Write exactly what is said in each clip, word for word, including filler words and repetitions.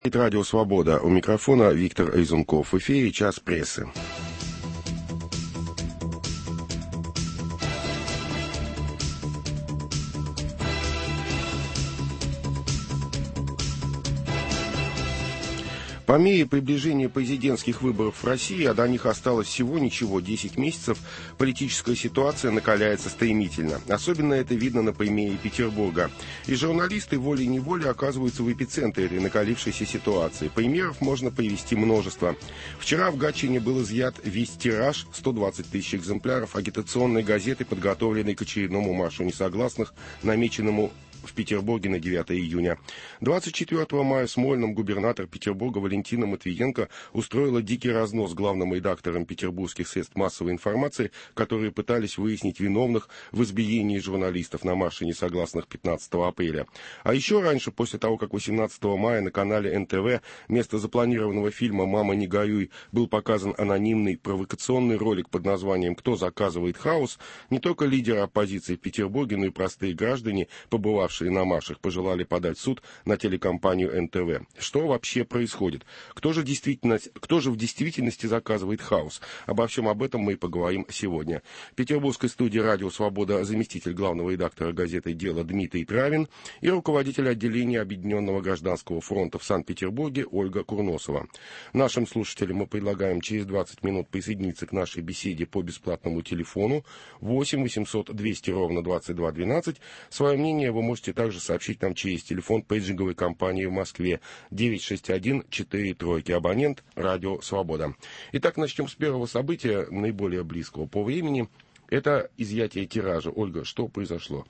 Это Радио Свобода. У микрофона Виктор Изунков. В эфире «Час прессы». По мере приближения президентских выборов в России, а до них осталось всего ничего, десять месяцев, политическая ситуация накаляется стремительно. Особенно это видно на примере Петербурга. И журналисты волей-неволей оказываются в эпицентре этой накалившейся ситуации. Примеров можно привести множество. Вчера в Гатчине был изъят весь тираж, сто двадцать тысяч экземпляров, агитационной газеты, подготовленной к очередному маршу несогласных, намеченному в Петербурге на девятое июня. двадцать четвёртого мая в Смольном губернатор Петербурга Валентина Матвиенко устроила дикий разнос главным редакторам петербургских средств массовой информации, которые пытались выяснить виновных в избиении журналистов на марше несогласных пятнадцатого апреля. А еще раньше, после того, как восемнадцатого мая на канале эн тэ вэ вместо запланированного фильма «Мама, не горюй» был показан анонимный провокационный ролик под названием «Кто заказывает хаос», не только лидеры оппозиции в Петербурге, но и простые граждане, побывавшие на маршах, пожелали подать в суд на телекомпанию эн тэ вэ. Что вообще происходит? Кто же, действительно, кто же в действительности заказывает хаос? Обо всем об этом мы и поговорим сегодня. В петербургской студии «Радио Свобода» заместитель главного редактора газеты «Дело» Дмитрий Травин и руководитель отделения Объединенного гражданского фронта в Санкт-Петербурге Ольга Курносова. Нашим слушателям мы предлагаем через двадцать минут присоединиться к нашей беседе по бесплатному телефону восемь восемьсот двести ровно двадцать два двенадцать. Свое мнение вы можете также сообщить нам через телефон пейджинговой компании в Москве девять шесть один четыре тройки. Абонент «Радио Свобода». Итак, начнем с первого события, наиболее близкого по времени. Это изъятие тиража. Ольга, что произошло?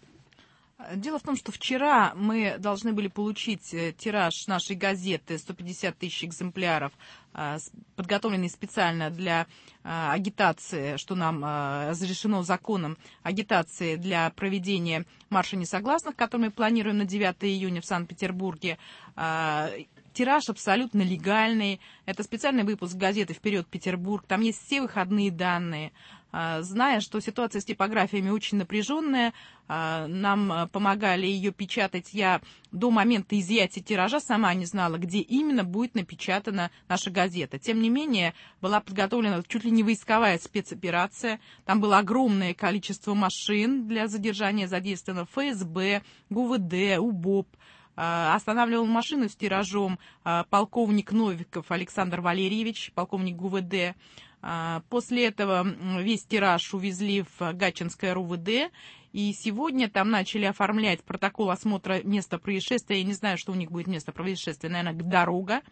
Дело в том, что вчера мы должны были получить тираж нашей газеты, сто пятьдесят тысяч экземпляров, подготовленный специально для агитации, что нам разрешено законом, агитации для проведения марша несогласных, который мы планируем на девятое июня в Санкт-Петербурге. Тираж абсолютно легальный. Это специальный выпуск газеты «Вперед, Петербург». Там есть все выходные данные. Зная, что ситуация с типографиями очень напряженная, нам помогали ее печатать. Я до момента изъятия тиража сама не знала, где именно будет напечатана наша газета. Тем не менее, была подготовлена чуть ли не войсковая спецоперация. Там было огромное количество машин для задержания задействовано эф эс бэ, гэ у вэ дэ, у бэ о пэ. Останавливал машину с тиражом полковник Новиков Александр Валерьевич, полковник гэ у вэ дэ. После этого весь тираж увезли в Гатчинское эр у вэ дэ, и сегодня там начали оформлять протокол осмотра места происшествия. Я не знаю, что у них будет место происшествия, наверное, дорога.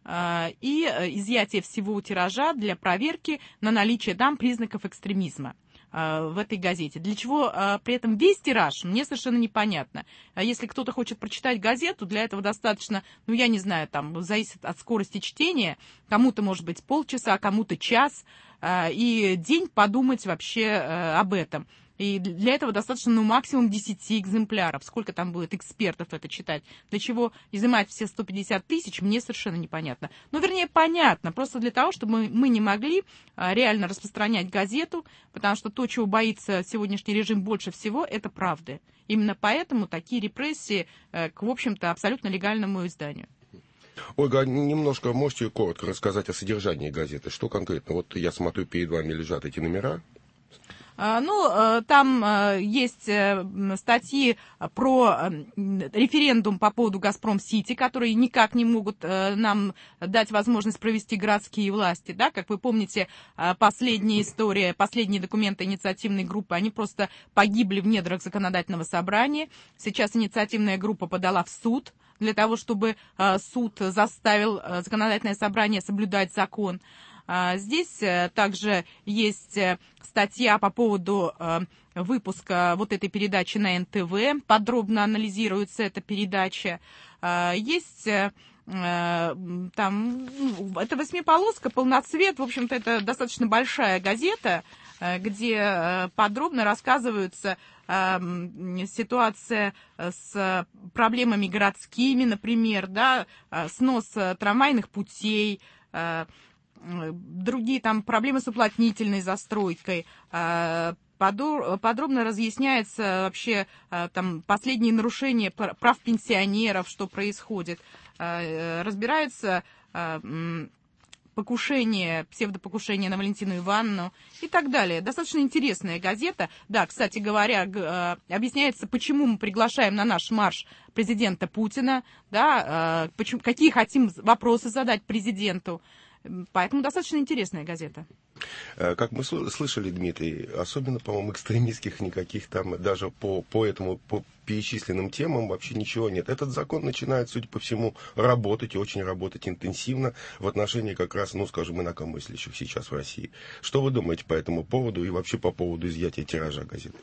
И изъятие всего тиража для проверки на наличие там признаков экстремизма в этой газете. Для чего при этом весь тираж, мне совершенно непонятно. Если кто-то хочет прочитать газету, для этого достаточно, ну, я не знаю, там, зависит от скорости чтения, кому-то, может быть, полчаса, кому-то час, и день подумать вообще об этом. И для этого достаточно, ну, максимум десять экземпляров. Сколько там будет экспертов это читать? Для чего изымать все сто пятьдесят тысяч, мне совершенно непонятно. Ну, вернее, понятно. Просто для того, чтобы мы, мы не могли а, реально распространять газету, потому что то, чего боится сегодняшний режим больше всего, это правда. Именно поэтому такие репрессии э, к, в общем-то, абсолютно легальному изданию. Ольга, немножко можете коротко рассказать о содержании газеты? Что конкретно? Вот я смотрю, перед вами лежат эти номера. Ну, там есть статьи про референдум по поводу «Газпром-Сити», которые никак не могут нам дать возможность провести городские власти. Да? Как вы помните, последняя история, последние документы инициативной группы, они просто погибли в недрах законодательного собрания. Сейчас инициативная группа подала в суд для того, чтобы суд заставил законодательное собрание соблюдать закон. Здесь также есть статья по поводу выпуска вот этой передачи на эн тэ вэ. Подробно анализируется эта передача. Есть там, это восьмиполоска, полноцвет. В общем-то, это достаточно большая газета, где подробно рассказываются ситуация с проблемами городскими, например, да, снос трамвайных путей, другие там проблемы с уплотнительной застройкой. Подробно разъясняется вообще там последние нарушения прав пенсионеров, что происходит. разбираются покушение, псевдопокушение на Валентину Ивановну и так далее. Достаточно интересная газета. Да, кстати говоря, объясняется, почему мы приглашаем на наш марш президента Путина, да, почему, какие хотим вопросы задать президенту. Поэтому достаточно интересная газета. Как мы слышали, Дмитрий, особенно, по-моему, экстремистских никаких там, даже по, по этому, по перечисленным темам вообще ничего нет. Этот закон начинает, судя по всему, работать, и очень работать интенсивно в отношении как раз, ну, скажем, инакомыслящих сейчас в России. Что вы думаете по этому поводу и вообще по поводу изъятия тиража газеты?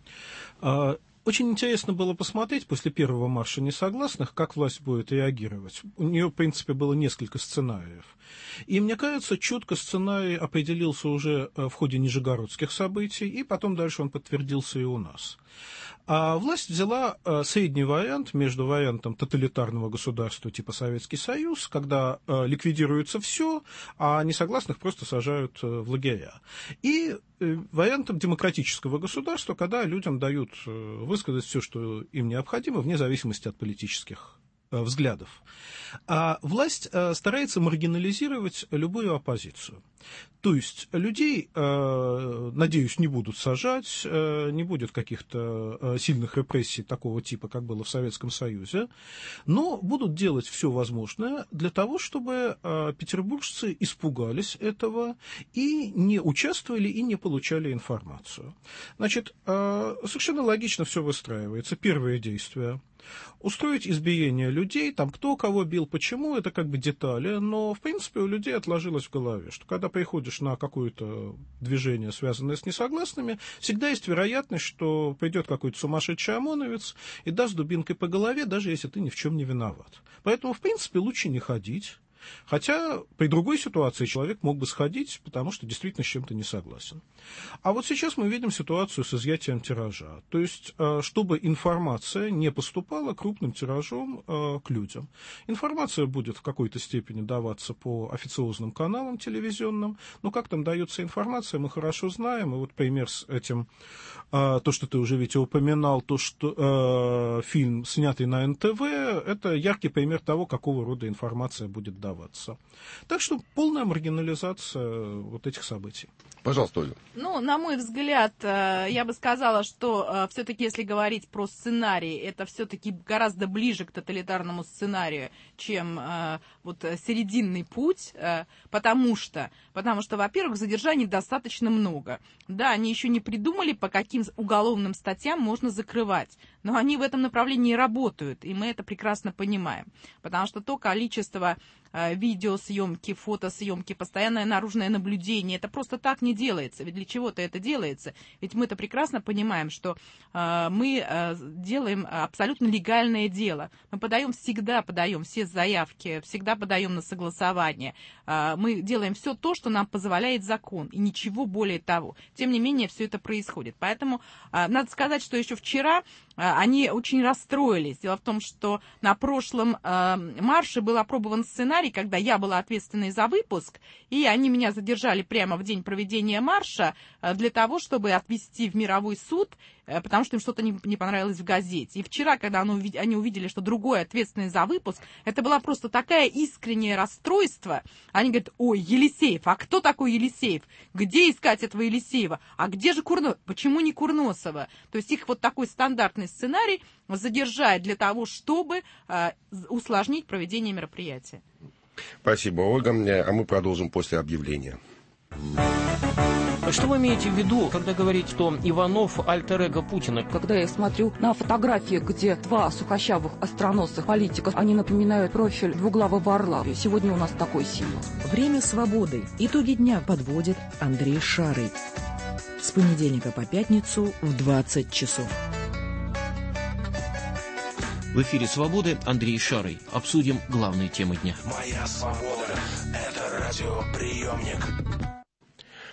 Очень интересно было посмотреть после первого марша несогласных, как власть будет реагировать. У нее, в принципе, было несколько сценариев. И, мне кажется, четко сценарий определился уже в ходе нижегородских событий, и потом дальше он подтвердился и у нас. А власть взяла средний вариант между вариантом тоталитарного государства типа Советский Союз, когда ликвидируется все, а несогласных просто сажают в лагеря, и вариантом демократического государства, когда людям дают высказать все, что им необходимо, вне зависимости от политических взглядов. А власть старается маргинализировать любую оппозицию. То есть людей, надеюсь, не будут сажать, не будет каких-то сильных репрессий такого типа, как было в Советском Союзе, но будут делать все возможное для того, чтобы петербуржцы испугались этого и не участвовали и не получали информацию. Значит, совершенно логично все выстраивается. Первое действие – устроить избиение людей, там кто кого бил, почему, это как бы детали, но, в принципе, у людей отложилось в голове, что когда приходишь на какое-то движение, связанное с несогласными, всегда есть вероятность, что придет какой-то сумасшедший ОМОНовец и даст дубинкой по голове, даже если ты ни в чем не виноват. Поэтому, в принципе, лучше не ходить. Хотя при другой ситуации человек мог бы сходить, потому что действительно с чем-то не согласен. А вот сейчас мы видим ситуацию с изъятием тиража. То есть, чтобы информация не поступала крупным тиражом к людям. Информация будет в какой-то степени даваться по официозным каналам телевизионным, но как там дается информация, мы хорошо знаем. И вот пример с этим, то, что ты уже, Витя, упоминал, то, что фильм, снятый на эн тэ вэ, это яркий пример того, какого рода информация будет даваться. Так что полная маргинализация вот этих событий. Пожалуйста, Ольга. Ну, на мой взгляд, я бы сказала, что все-таки, если говорить про сценарий, это все-таки гораздо ближе к тоталитарному сценарию, чем вот серединный путь, потому что, потому что, во-первых, задержаний достаточно много. Да, они еще не придумали, по каким уголовным статьям можно закрывать, но они в этом направлении работают, и мы это прекрасно понимаем, потому что то количество видеосъемки, фотосъемки, постоянное наружное наблюдение, это просто так не делается. Ведь для чего-то это делается. Ведь мы-то прекрасно понимаем, что э, мы э, делаем абсолютно легальное дело. Мы подаем, всегда подаем все заявки, всегда подаем на согласование. Э, мы делаем все то, что нам позволяет закон, и ничего более того. Тем не менее, все это происходит. Поэтому э, надо сказать, что еще вчера э, они очень расстроились. Дело в том, что на прошлом э, марше был опробован сценарий, когда я была ответственной за выпуск, и они меня задержали прямо в день проведения марша для того, чтобы отвезти в мировой суд, потому что им что-то не, не понравилось в газете. И вчера, когда они, они увидели, что другой ответственный за выпуск, это было просто такое искреннее расстройство. Они говорят: ой, Елисеев, а кто такой Елисеев? Где искать этого Елисеева? А где же Курносова? Почему не Курносова? То есть их вот такой стандартный сценарий задержать для того, чтобы э, усложнить проведение мероприятия. Спасибо, Ольга. А мы продолжим после объявления. Что вы имеете в виду, когда говорите, что Иванов альтер-эго Путина? Когда я смотрю на фотографии, где два сухощавых остроносых политика, они напоминают профиль двуглавого орла. Сегодня у нас такой символ. Время свободы. Итоги дня подводит Андрей Шарый. С понедельника по пятницу в двадцать часов. В эфире «Свободы» Андрей Шарый. Обсудим главные темы дня. Моя свобода – это радиоприемник.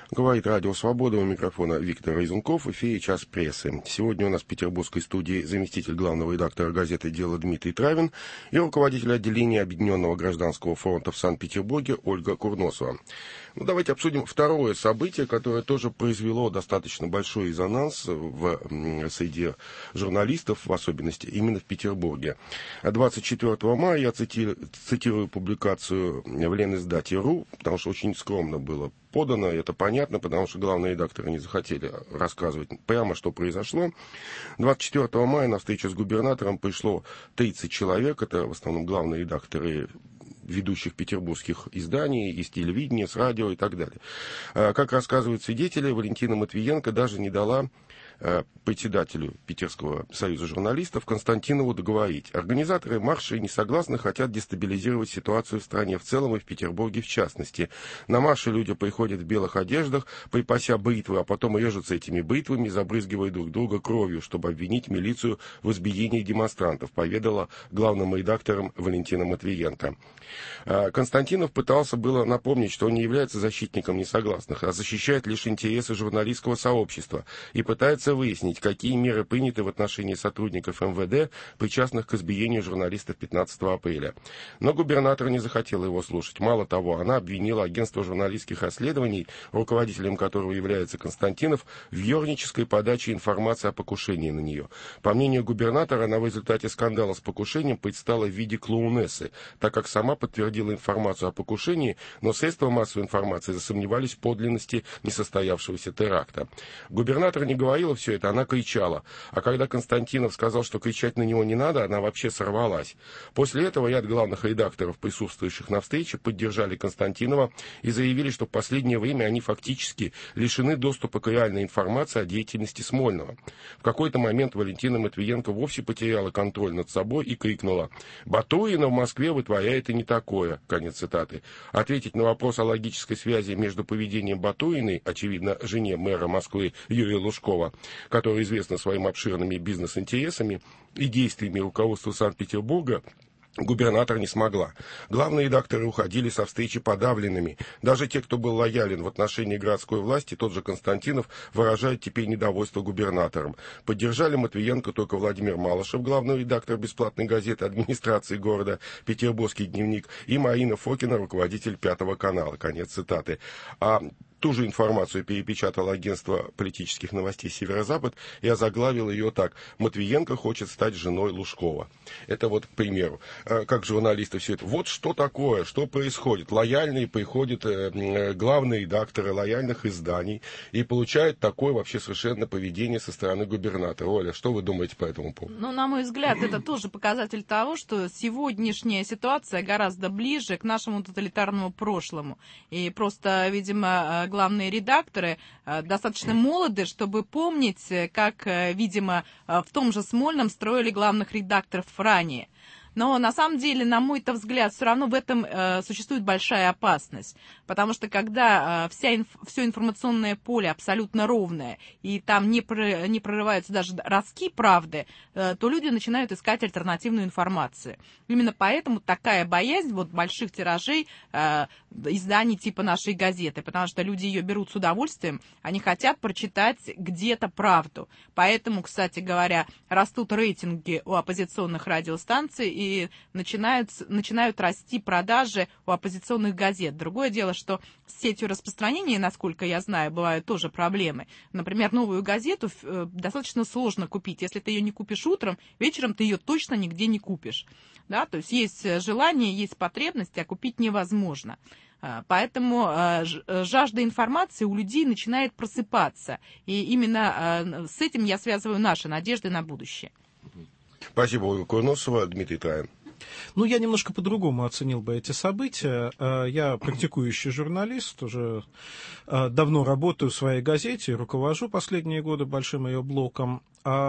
Говорит Радио Свобода, у микрофона Виктор Разумков, в эфире «Час прессы». Сегодня у нас в петербургской студии заместитель главного редактора газеты «Дело» Дмитрий Травин и руководитель отделения Объединенного гражданского фронта в Санкт-Петербурге Ольга Курносова. Ну, давайте обсудим второе событие, которое тоже произвело достаточно большой резонанс в, среди журналистов, в особенности именно в Петербурге. двадцать четвёртого мая я цитирую, цитирую публикацию в Лениздате.ру, потому что очень скромно было подано, это понятно, потому что главные редакторы не захотели рассказывать прямо, что произошло. двадцать четвёртого мая на встречу с губернатором пришло тридцать человек, это в основном главные редакторы ведущих петербургских изданий, из телевидения, с радио и так далее. Как рассказывают свидетели, Валентина Матвиенко даже не дала председателю Питерского союза журналистов Константинову договорить. Организаторы марша и несогласны хотят дестабилизировать ситуацию в стране в целом и в Петербурге в частности. На марше люди приходят в белых одеждах, припася бритвы, а потом режутся этими бритвами, забрызгивая друг друга кровью, чтобы обвинить милицию в избиении демонстрантов, поведала главным редактором Валентина Матвиенко. Константинов пытался было напомнить, что он не является защитником несогласных, а защищает лишь интересы журналистского сообщества и пытается выяснить, какие меры приняты в отношении сотрудников эм вэ дэ, причастных к избиению журналистов пятнадцатого апреля. Но губернатор не захотел его слушать. Мало того, она обвинила агентство журналистских расследований, руководителем которого является Константинов, в ёрнической подаче информации о покушении на нее. По мнению губернатора, она в результате скандала с покушением предстала в виде клоунессы, так как сама подтвердила информацию о покушении, но средства массовой информации засомневались в подлинности несостоявшегося теракта. Губернатор не говорила все это, она кричала. А когда Константинов сказал, что кричать на него не надо, она вообще сорвалась. После этого ряд главных редакторов, присутствующих на встрече, поддержали Константинова и заявили, что в последнее время они фактически лишены доступа к реальной информации о деятельности Смольного. В какой-то момент Валентина Матвиенко вовсе потеряла контроль над собой и крикнула: «Батурина в Москве вытворяет и не такое». Конец цитаты. Ответить на вопрос о логической связи между поведением Батуриной, очевидно, жене мэра Москвы Юрия Лужкова, которая известна своими обширными бизнес-интересами, и действиями руководства Санкт-Петербурга, губернатор не смогла. Главные редакторы уходили со встречи подавленными. Даже те, кто был лоялен в отношении городской власти, тот же Константинов, выражает теперь недовольство губернатором. Поддержали Матвиенко только Владимир Малышев, главный редактор бесплатной газеты администрации города «Петербургский дневник», и Марина Фокина, руководитель Пятого канала. Конец цитаты. А ту же информацию перепечатало агентство политических новостей «Северо-Запад» и озаглавил ее так: «Матвиенко хочет стать женой Лужкова». Это вот, к примеру, как журналисты все это. Вот что такое, что происходит. Лояльные приходят э, главные редакторы лояльных изданий и получают такое вообще совершенно поведение со стороны губернатора. Оля, что вы думаете по этому поводу? Ну, на мой взгляд, это тоже показатель того, что сегодняшняя ситуация гораздо ближе к нашему тоталитарному прошлому. И просто, видимо, главные редакторы достаточно молоды, чтобы помнить, как, видимо, в том же Смольном строили главных редакторов ранее. Но на самом деле, на мой-то взгляд, все равно в этом э, существует большая опасность. Потому что когда э, вся инф, все информационное поле абсолютно ровное, и там не, про, не прорываются даже ростки правды, э, то люди начинают искать альтернативную информацию. Именно поэтому такая боязнь вот, больших тиражей э, изданий типа нашей газеты. Потому что люди ее берут с удовольствием, они хотят прочитать где-то правду. Поэтому, кстати говоря, растут рейтинги у оппозиционных радиостанций, и И начинают, начинают расти продажи у оппозиционных газет. Другое дело, что с сетью распространения, насколько я знаю, бывают тоже проблемы. Например, новую газету достаточно сложно купить. Если ты ее не купишь утром, вечером ты ее точно нигде не купишь. Да? То есть есть желание, есть потребность, а купить невозможно. Поэтому жажда информации у людей начинает просыпаться. И именно с этим я связываю наши надежды на будущее. Спасибо, Ольга Курносова. Дмитрий Травин. Ну, я немножко по-другому оценил бы эти события. Я практикующий журналист, уже давно работаю в своей газете, руковожу последние годы большим ее блоком.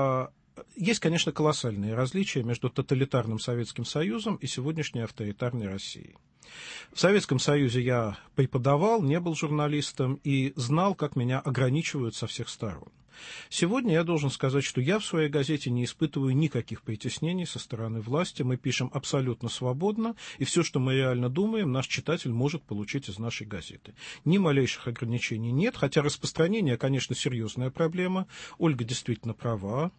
Есть, конечно, колоссальные различия между тоталитарным Советским Союзом и сегодняшней авторитарной Россией. В Советском Союзе я преподавал, не был журналистом и знал, как меня ограничивают со всех сторон. Сегодня я должен сказать, что я в своей газете не испытываю никаких притеснений со стороны власти. Мы пишем абсолютно свободно, и все, что мы реально думаем, наш читатель может получить из нашей газеты. Ни малейших ограничений нет, хотя распространение, конечно, серьезная проблема. Ольга действительно права.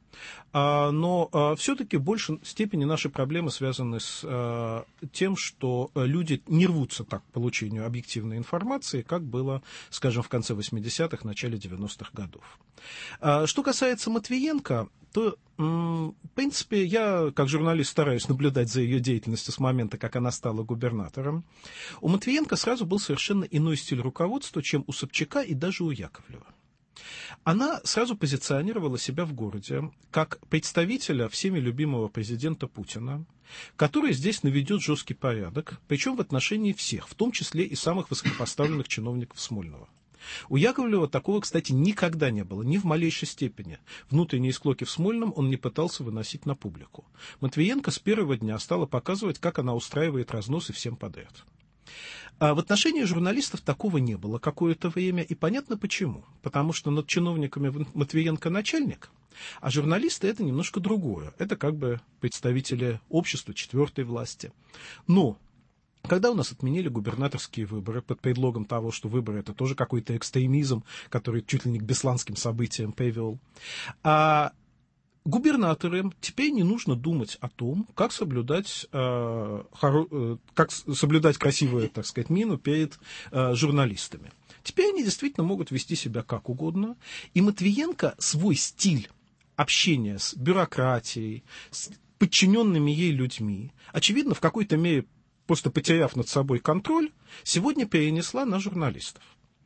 Но все-таки в большей степени наши проблемы связаны с тем, что люди не рвутся так к получению объективной информации, как было, скажем, в конце восьмидесятых, начале девяностых годов. Что касается Матвиенко, то, в принципе, я, как журналист, стараюсь наблюдать за ее деятельностью с момента, как она стала губернатором. У Матвиенко сразу был совершенно иной стиль руководства, чем у Собчака и даже у Яковлева. Она сразу позиционировала себя в городе как представителя всеми любимого президента Путина, который здесь наведет жесткий порядок, причем в отношении всех, в том числе и самых высокопоставленных чиновников Смольного. У Яковлева такого, кстати, никогда не было, ни в малейшей степени. Внутренние склоки в Смольном он не пытался выносить на публику. Матвиенко с первого дня стала показывать, как она устраивает разносы всем подряд. А в отношении журналистов такого не было какое-то время, и понятно почему. Потому что над чиновниками Матвиенко начальник, а журналисты — это немножко другое. Это как бы представители общества, четвертой власти. Но когда у нас отменили губернаторские выборы под предлогом того, что выборы — это тоже какой-то экстремизм, который чуть ли не к бесланским событиям привел, а губернаторам теперь не нужно думать о том, как соблюдать, э, хоро, э, как соблюдать красивую, так сказать, мину перед э, журналистами. Теперь они действительно могут вести себя как угодно, и Матвиенко свой стиль общения с бюрократией, с подчиненными ей людьми, очевидно, в какой-то мере просто потеряв над собой контроль, сегодня перенесла на журналистов.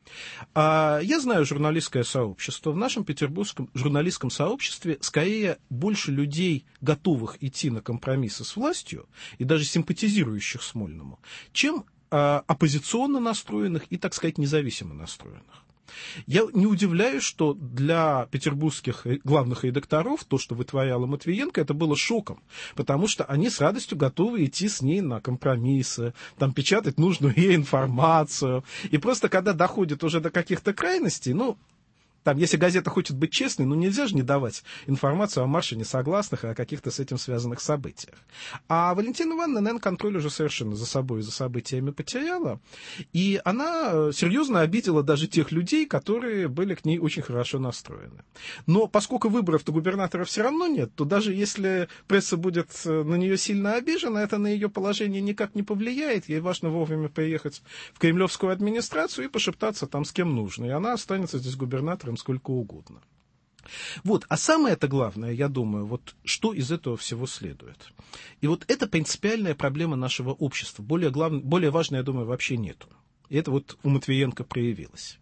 А я знаю журналистское сообщество. В нашем петербургском журналистском сообществе скорее больше людей, готовых идти на компромиссы с властью и даже симпатизирующих Смольному, чем а, оппозиционно настроенных и, так сказать, независимо настроенных. Я не удивляюсь, что для петербургских главных редакторов то, что вытворяла Матвиенко, это было шоком, потому что они с радостью готовы идти с ней на компромиссы, там, печатать нужную ей информацию. И просто когда доходит уже до каких-то крайностей, ну, там, если газета хочет быть честной, ну, нельзя же не давать информацию о марше несогласных и о каких-то с этим связанных событиях. А Валентина Ивановна, наверное, контроль уже совершенно за собой и за событиями потеряла. И она серьезно обидела даже тех людей, которые были к ней очень хорошо настроены. Но поскольку выборов-то губернатора все равно нет, то даже если пресса будет на нее сильно обижена, это на ее положение никак не повлияет. Ей важно вовремя приехать в кремлевскую администрацию и пошептаться там с кем нужно. И она останется здесь губернатором сколько угодно. Вот. А самое-то главное, я думаю, вот что из этого всего следует. И вот это принципиальная проблема нашего общества. Более, глав... более важной, я думаю, вообще нету. И это вот у Матвиенко проявилось.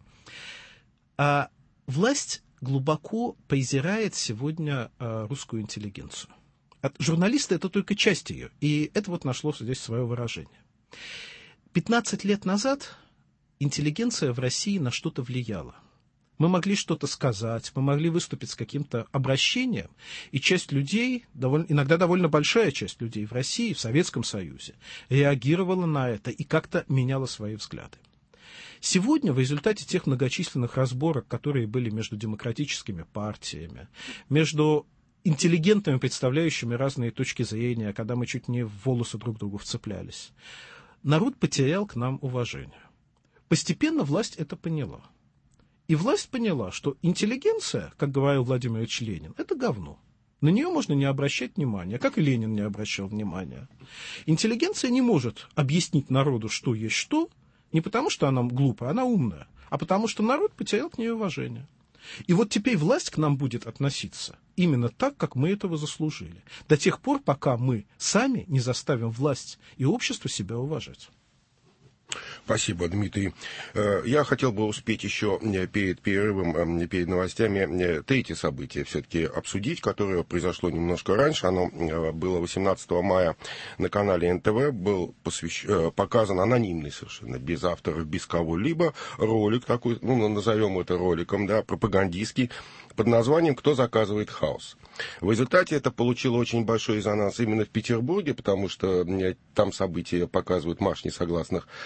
А власть глубоко презирает сегодня а, русскую интеллигенцию. А журналисты — это только часть ее. И это вот нашло здесь свое выражение. пятнадцать лет назад интеллигенция в России на что-то влияла. Мы могли что-то сказать, мы могли выступить с каким-то обращением, и часть людей, довольно, иногда довольно большая часть людей в России, в Советском Союзе, реагировала на это и как-то меняла свои взгляды. Сегодня в результате тех многочисленных разборок, которые были между демократическими партиями, между интеллигентами, представляющими разные точки зрения, когда мы чуть не в волосы друг другу вцеплялись, народ потерял к нам уважение. Постепенно власть это поняла. И власть поняла, что интеллигенция, как говорил Владимир Ильич Ленин, это говно. На нее можно не обращать внимания, как и Ленин не обращал внимания. Интеллигенция не может объяснить народу, что есть что, не потому что она глупая, она умная, а потому что народ потерял к ней уважение. И вот теперь власть к нам будет относиться именно так, как мы этого заслужили, до тех пор, пока мы сами не заставим власть и общество себя уважать. Спасибо, Дмитрий. Я хотел бы успеть еще перед перерывом, перед новостями, третье событие все-таки обсудить, которое произошло немножко раньше. Оно было восемнадцатого мая на канале эн тэ вэ. Был посвящ... показан анонимный совершенно, без авторов, без кого-либо, ролик такой, ну, назовем это роликом, да, пропагандистский, под названием «Кто заказывает хаос?». В результате это получило очень большой резонанс именно в Петербурге, потому что там события показывают марш несогласных именно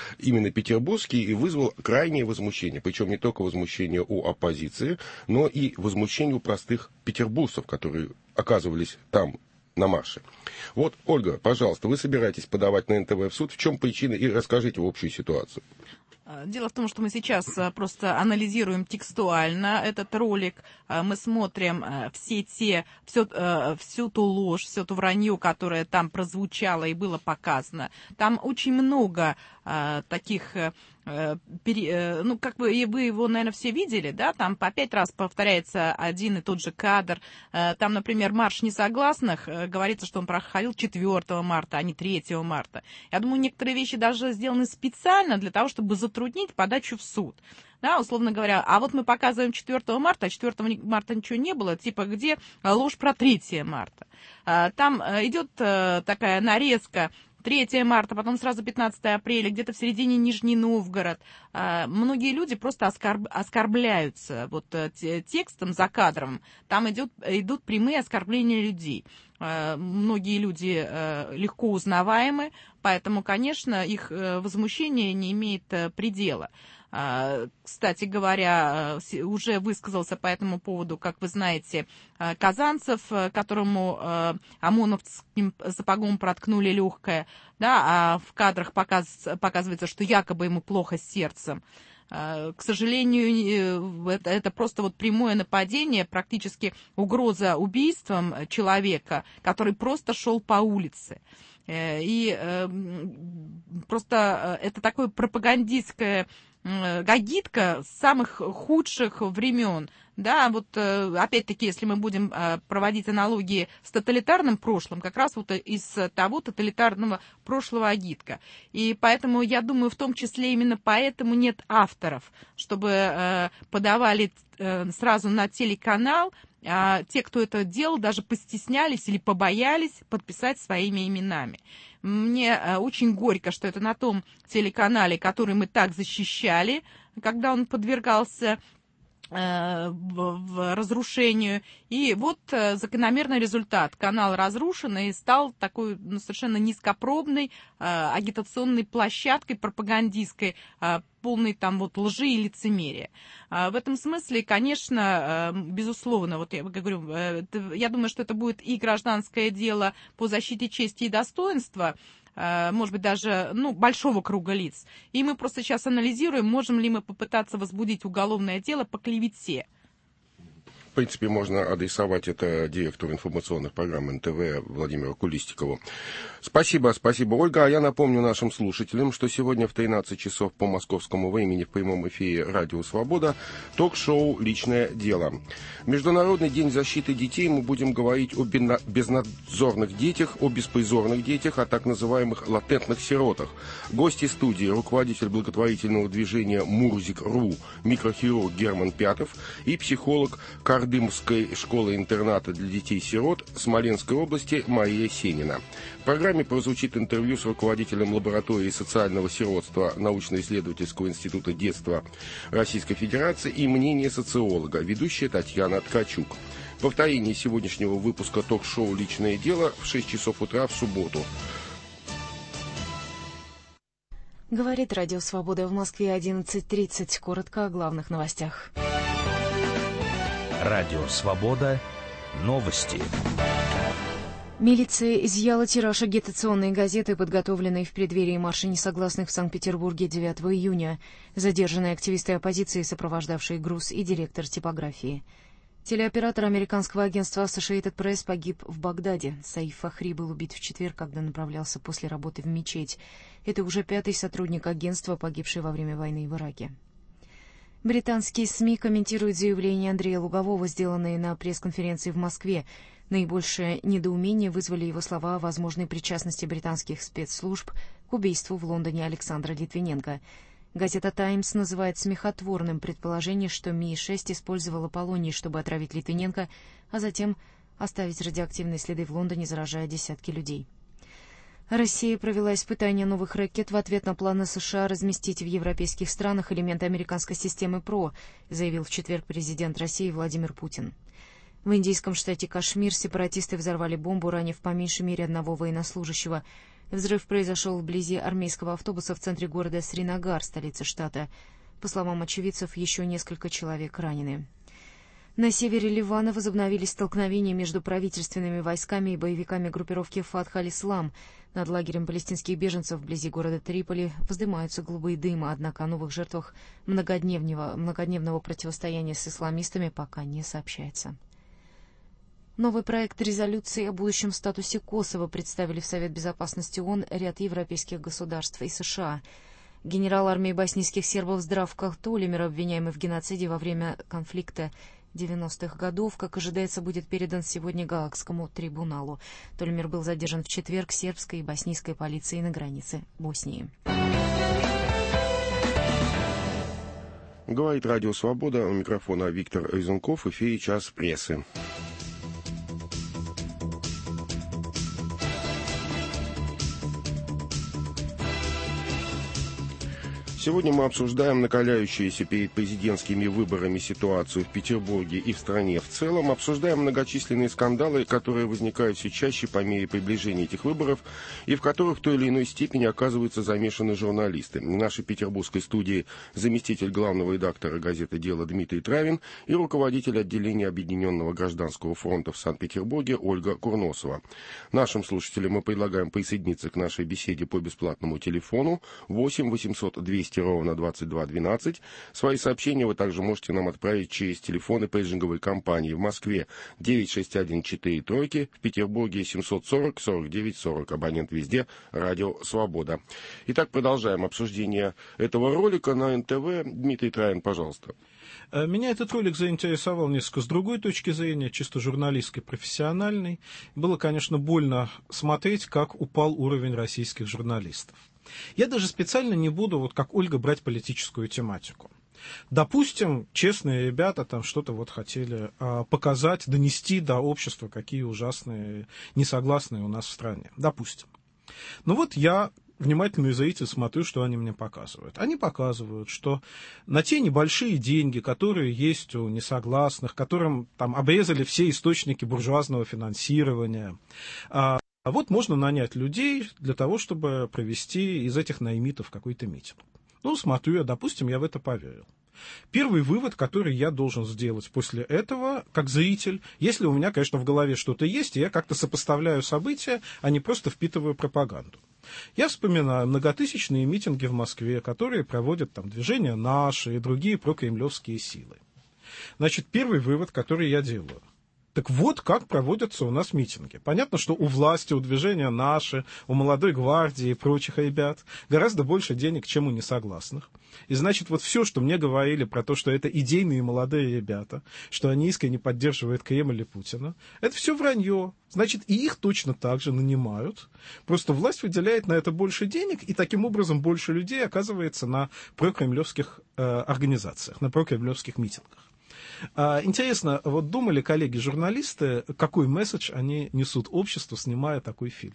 именно петербургский, и вызвал крайнее возмущение. Причем не только возмущение у оппозиции, но и возмущение у простых петербуржцев, которые оказывались там на марше. Вот, Ольга, пожалуйста, вы собираетесь подавать на эн тэ вэ в суд. В чем причина? И расскажите общую ситуацию. Дело в том, что мы сейчас просто анализируем текстуально этот ролик, мы смотрим все те, всю, всю ту ложь, всю ту вранье, которое там прозвучало и было показано. Там очень много таких, ну, как бы вы его, наверное, все видели, да, там по пять раз повторяется один и тот же кадр. Там, например, марш несогласных, говорится, что он проходил четвёртого марта, а не третьего марта. Я думаю, некоторые вещи даже сделаны специально для того, чтобы затруднить подачу в суд. Да, условно говоря, а вот мы показываем четвёртого марта, а четвёртого марта ничего не было, типа где ложь про третьего марта. Там идет такая нарезка. третьего марта, потом сразу пятнадцатого апреля, где-то в середине Нижний Новгород. Многие люди просто оскорб... оскорбляются вот текстом за кадром. Там идет, идут прямые оскорбления людей. Многие люди легко узнаваемы, поэтому, конечно, их возмущение не имеет предела. Кстати говоря, уже высказался по этому поводу, как вы знаете, Казанцев, которому ОМОНовским сапогом проткнули легкое, да, а в кадрах показ, показывается, что якобы ему плохо с сердцем. К сожалению, это, это просто вот прямое нападение, практически угроза убийством человека, который просто шел по улице. И просто это такое пропагандистское агитка самых худших времен. Да, вот опять-таки, если мы будем проводить аналогии с тоталитарным прошлым, как раз вот из того тоталитарного прошлого агитка. И поэтому, я думаю, в том числе именно поэтому нет авторов, чтобы подавали сразу на телеканал, а те, кто это делал, даже постеснялись или побоялись подписать своими именами. Мне очень горько, что это на том телеканале, который мы так защищали, когда он подвергался в разрушению. И вот закономерный результат. Канал разрушен и стал такой, ну, совершенно низкопробной э, агитационной площадкой пропагандистской, э, полной там вот лжи и лицемерия. Э, в этом смысле, конечно, э, безусловно, вот я говорю, э, я думаю, что это будет и гражданское дело по защите чести и достоинства, может быть, даже, ну, большого круга лиц. И мы просто сейчас анализируем, можем ли мы попытаться возбудить уголовное дело по клевете. В принципе, можно адресовать это директору информационных программ эн тэ вэ Владимиру Кулистикову. Спасибо, спасибо, Ольга. А я напомню нашим слушателям, что сегодня в тринадцать часов по московскому времени в прямом эфире «Радио Свобода» ток-шоу «Личное дело». Международный день защиты детей, мы будем говорить о безнадзорных детях, о беспризорных детях, о так называемых латентных сиротах. Гости студии, руководитель благотворительного движения «Мурзик.ру», микрохирург Герман Пятов и психолог Карл Дымовской школы-интерната для детей-сирот Смоленской области Мария Сенина. В программе прозвучит интервью с руководителем лаборатории социального сиротства научно-исследовательского института детства Российской Федерации и мнение социолога, ведущая Татьяна Ткачук. Повторение сегодняшнего выпуска ток-шоу «Личное дело» в шесть часов утра в субботу. Говорит Радио Свобода в Москве одиннадцать тридцать. Коротко о главных новостях. Радио Свобода. Новости. Милиция изъяла тираж агитационной газеты, подготовленной в преддверии марша несогласных в Санкт-Петербурге девятого июня. Задержанные активисты оппозиции, сопровождавшие груз, и директор типографии. Телеоператор американского агентства Associated Press погиб в Багдаде. Саиф Фахри был убит в четверг, когда направлялся после работы в мечеть. Это уже пятый сотрудник агентства, погибший во время войны в Ираке. Британские СМИ комментируют заявления Андрея Лугового, сделанные на пресс-конференции в Москве. Наибольшее недоумение вызвали его слова о возможной причастности британских спецслужб к убийству в Лондоне Александра Литвиненко. Газета «Таймс» называет смехотворным предположение, что Ми шесть использовала полоний, чтобы отравить Литвиненко, а затем оставить радиоактивные следы в Лондоне, заражая десятки людей. Россия провела испытания новых ракет в ответ на планы США разместить в европейских странах элементы американской системы ПРО, заявил в четверг президент России Владимир Путин. В индийском штате Кашмир сепаратисты взорвали бомбу, ранив по меньшей мере одного военнослужащего. Взрыв произошел вблизи армейского автобуса в центре города Сринагар, столицы штата. По словам очевидцев, еще несколько человек ранены. На севере Ливана возобновились столкновения между правительственными войсками и боевиками группировки Фатх аль-Ислам. Над лагерем палестинских беженцев вблизи города Триполи вздымаются клубы дыма, однако о новых жертвах многодневного, многодневного противостояния с исламистами пока не сообщается. Новый проект резолюции о будущем статусе Косово представили в Совет Безопасности ООН ряд европейских государств и США. Генерал армии боснийских сербов Здравко Толимир, обвиняемый в геноциде во время конфликта девяностых годов, как ожидается, будет передан сегодня Гаагскому трибуналу. Толимир был задержан в четверг сербской и боснийской полицией на границе Боснии. Говорит Радио Свобода. У микрофона Виктор Изунков. В эфире «Час прессы». Сегодня мы обсуждаем накаляющуюся перед президентскими выборами ситуацию в Петербурге и в стране в целом. Обсуждаем многочисленные скандалы, которые возникают все чаще по мере приближения этих выборов и в которых в той или иной степени оказываются замешаны журналисты. В нашей петербургской студии заместитель главного редактора газеты «Дело» Дмитрий Травин и руководитель отделения Объединенного гражданского фронта в Санкт-Петербурге Ольга Курносова. Нашим слушателям мы предлагаем присоединиться к нашей беседе по бесплатному телефону восемь восемьсот двести ровно двадцать два двенадцать. Свои сообщения вы также можете нам отправить через телефоны пейджинговой компании. В Москве девять шесть один четыре тройки, в Петербурге семьсот сорок сорок девять сорок. Абонент везде. Радио Свобода. Итак, продолжаем обсуждение этого ролика на эн тэ вэ. Дмитрий Травин, пожалуйста. Меня этот ролик заинтересовал несколько с другой точки зрения, чисто журналистской, профессиональной. Было, конечно, больно смотреть, как упал уровень российских журналистов. Я даже специально не буду, вот как Ольга, брать политическую тематику. Допустим, честные ребята там что-то вот хотели а, показать, донести до общества, какие ужасные несогласные у нас в стране. Допустим. Ну вот я, внимательный зритель, смотрю, что они мне показывают. Они показывают, что на те небольшие деньги, которые есть у несогласных, которым там обрезали все источники буржуазного финансирования, а, А вот можно нанять людей для того, чтобы провести из этих наимитов какой-то митинг. Ну, смотрю я, допустим, я в это поверил. Первый вывод, который я должен сделать после этого, как зритель, если у меня, конечно, в голове что-то есть, и я как-то сопоставляю события, а не просто впитываю пропаганду. Я вспоминаю многотысячные митинги в Москве, которые проводят там движения «Наши» и другие прокремлевские силы. Значит, первый вывод, который я делаю. Так вот, как проводятся у нас митинги. Понятно, что у власти, у движения «Наши», у молодой гвардии и прочих ребят гораздо больше денег, чем у несогласных. И значит, вот все, что мне говорили про то, что это идейные молодые ребята, что они искренне поддерживают Кремль и Путина, это все вранье. Значит, и их точно так же нанимают. Просто власть выделяет на это больше денег, и таким образом больше людей оказывается на прокремлевских э, организациях, на прокремлевских митингах. Интересно, вот думали коллеги-журналисты, какой месседж они несут обществу, снимая такой фильм?